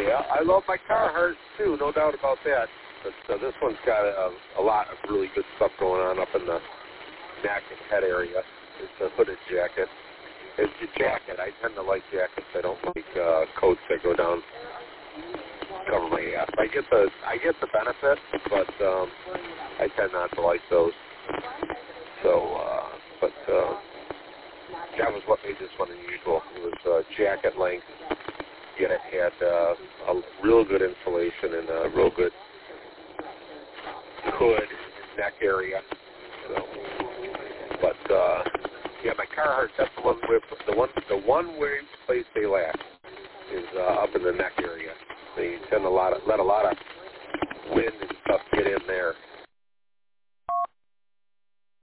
Yeah, I love my Carhartt too, no doubt about that. But this one's got a lot of really good stuff going on up in the neck and head area. It's a hooded jacket. It's a jacket. I tend to like jackets. I don't like coats that go down, cover my ass. I get the benefit, but I tend not to like those. So, that was what made this one unusual. It was jacket length, yet it had a real good insulation and a real good hood neck area. So, but yeah, my Carhartt, that's the one way place they lack is up in the neck area. They tend to let a lot of wind and stuff get in there.